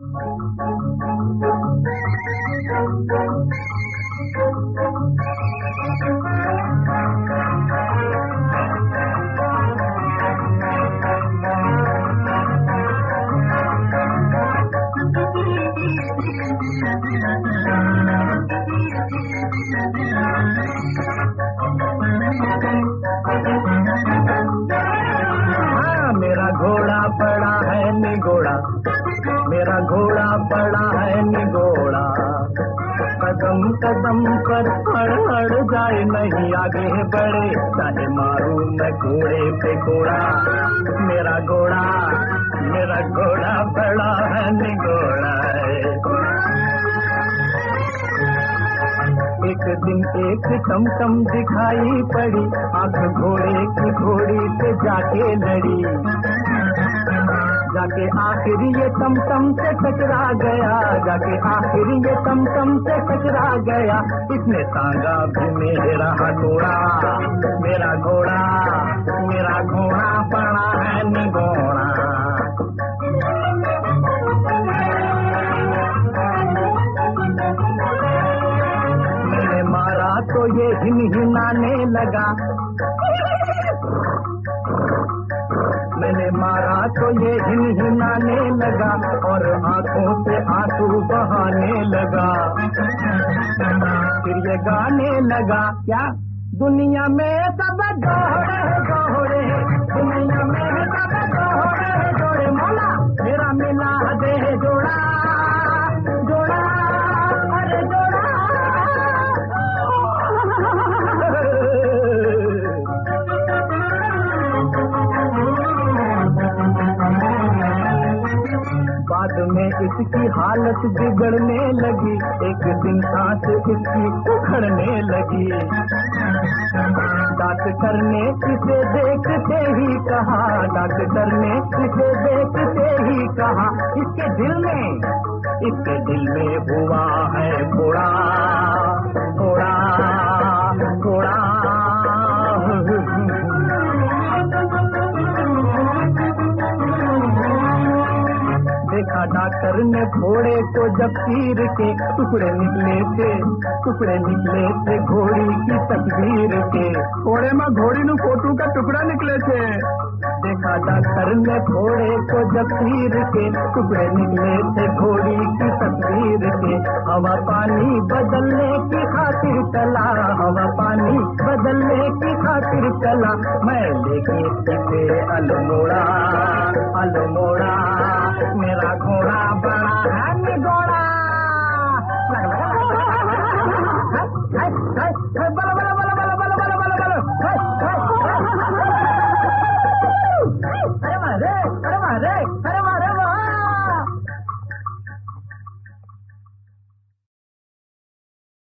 मेरा घोड़ा पड़ा है निगोड़ा, मेरा घोड़ा पड़ा है निगोड़ा, कदम कदम पर अड़ जाए नहीं आगे बढ़े, चाहे मारूं मैं घोड़े पे घोड़ा। मेरा घोड़ा पड़ा है निगोड़ा। एक दिन एक टमटम दिखाई पड़ी, आंख घोड़े की घोड़ी से जाके लड़ी, जाके आखिर ये टमटम से टकरा गया, जाके आखिर ये टमटम से टकरा गया। इसने टांगा भी मेरा हथौड़ा। मेरा घोड़ा पड़ा है निगोड़ा। मैंने मारा तो ये हिनहिनाने लगा, मैंने मारा तो ये हिनहिनाने लगा और आंखों से आंसू बहाने लगा। फिर ये गाने लगा, क्या दुनिया में सब दोहरे दोहरे, दुनिया में सब दोहरे दोहरे, मौला मेरा मिला दे जोड़ा जोड़ा, अरे जोड़ा। बाद में इसकी हालत बिगड़ने लगी, एक दिन सांस इसकी उखड़ने लगी। डॉक्टर ने इसे देखते ही कहा, डॉक्टर ने इसे देखते ही कहा, इसके दिल में हुआ है फोड़ा फोड़ा फोड़ा। देखा डॉक्टर ने घोड़े को जब तीर के टुकड़े निकले थे घोड़ी की तस्वीर के। घोड़े में घोड़ी नु फोटू का टुकड़ा निकले थे। देखा डॉक्टर ने घोड़े को जब तीर के टुकड़े निकले थे घोड़ी की तस्वीर के। हवा पानी बदलने की खातिर चला, हवा पानी बदलने की खातिर चला, मैं लेके इसे अल्मोड़ा अल्मोड़ा। मेरा घोड़ा बड़ा है निगोड़ा।